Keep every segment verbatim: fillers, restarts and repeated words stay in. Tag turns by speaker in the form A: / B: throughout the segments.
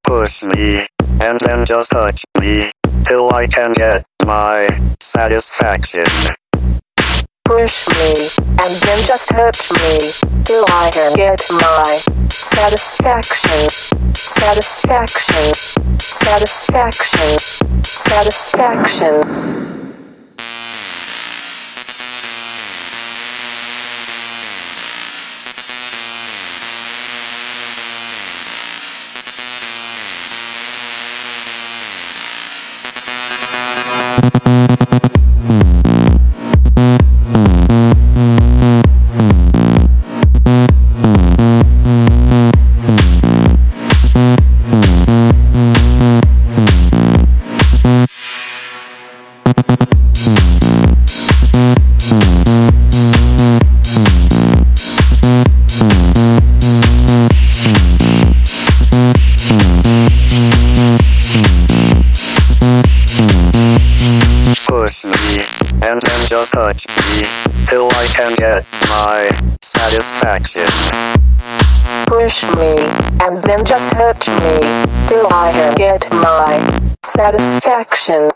A: Push me, and then just touch me, till I can get my satisfaction.
B: Push me, and then just touch me, till I can get my satisfaction. Satisfaction. Satisfaction. Satisfaction.
A: Push me, and then just touch me, till I can get my satisfaction.
B: Push me, and then just touch me, till I can get my satisfaction.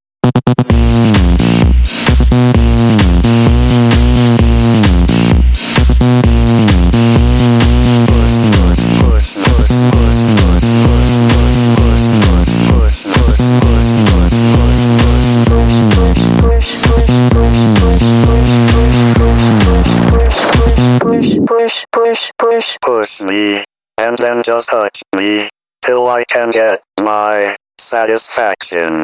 B: Push, push, push.
A: Push me, and then just touch me, till I can get my satisfaction.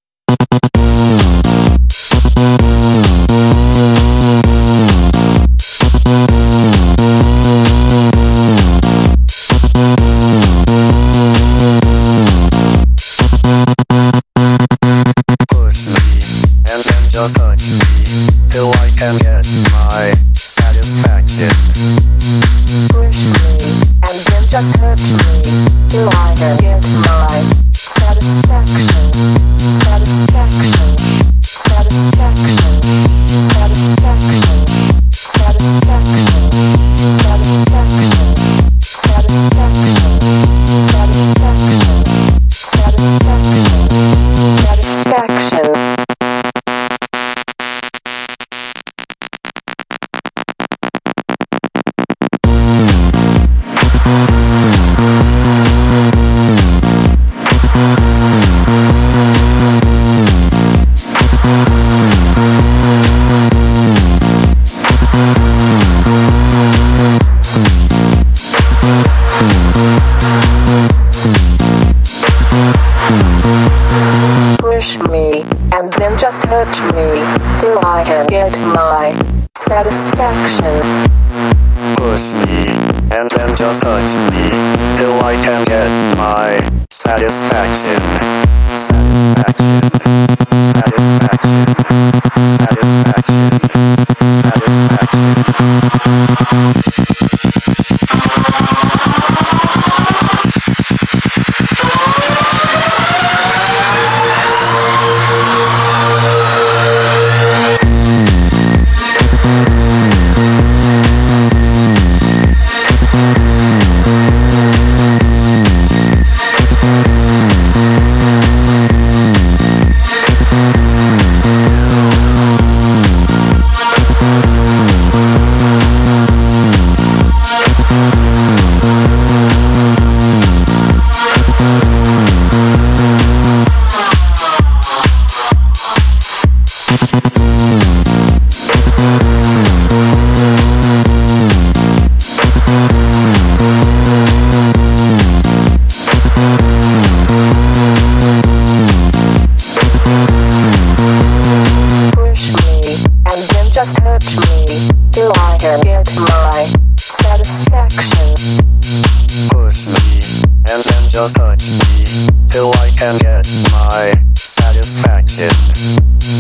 A: Push me, and then just touch me, till I can get my satisfaction.
B: Push me, and then just touch me, till I can get my satisfaction. Satisfaction. Satisfaction. Satisfaction. Satisfaction. Satisfaction. Satisfaction. Satisfaction. Satisfaction. Satisfaction. Push me, and then just touch me, till I can get my satisfaction.
A: Push me, and then just touch me, till I can get my satisfaction. Satisfaction. Satisfaction. Satisfaction. Push me, and then just touch me, till I can get my satisfaction. Push me, and then just touch me, till I can get my satisfaction.